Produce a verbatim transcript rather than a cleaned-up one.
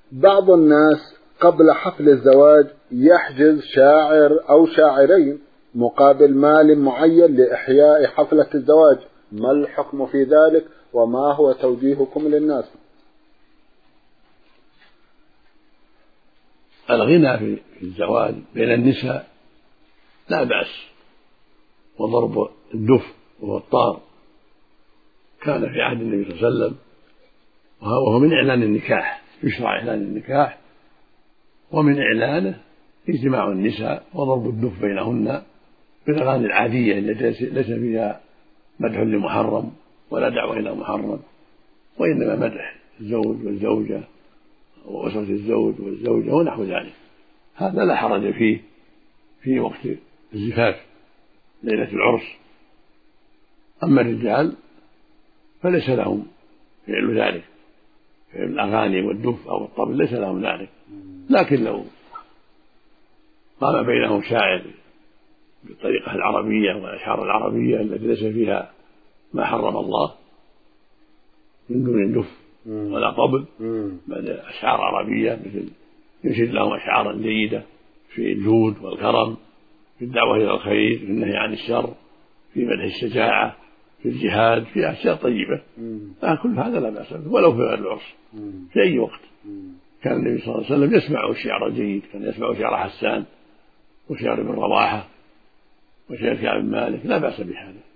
بعض الناس قبل حفل الزواج يحجز شاعر أو شاعرين مقابل مال معين لإحياء حفلة الزواج، ما الحكم في ذلك وما هو توجيهكم للناس؟ الغنى في الزواج بين النساء لا بأس، وضرب الدف وهو الطار كان في عهد النبي صلى الله عليه وسلم، وهو من إعلان النكاح، يشرع إعلان النكاح، ومن إعلانه اجتماع النساء وضرب الدف بينهن بالأغاني العادية التي ليس فيها مدح لمحرم ولا دعوة إلى محرم، وإنما مدح الزوج والزوجة وأسرة الزوج والزوجة ونحو ذلك. هذا لا حرج فيه في وقت الزفاف ليلة العرس. أما الرجال فليس لهم فعل ذلك، فعل الأغاني والدف أو الطبل ليس لهم ذلك، لكن لو قام بينهم شاعر بالطريقة العربية والأشعار العربية التي ليس فيها ما حرم الله من دون الدف ولا طبل، بل أشعار عربية مثل ينشد لهم أشعارا جيدة في الجود والكرم، في الدعوة إلى الخير، في النهي عن الشر، في مدح الشجاعة، في الجهاد، في أشياء طيبة، كل هذا لا بأس به ولو في غير العرس في أي وقت. كان النبي صلى الله عليه وسلم يسمع الشعر الجيد، كان يسمع شعر حسان وشعر ابن رواحة وشعر كعب بن مالك، لا بأس بهذا.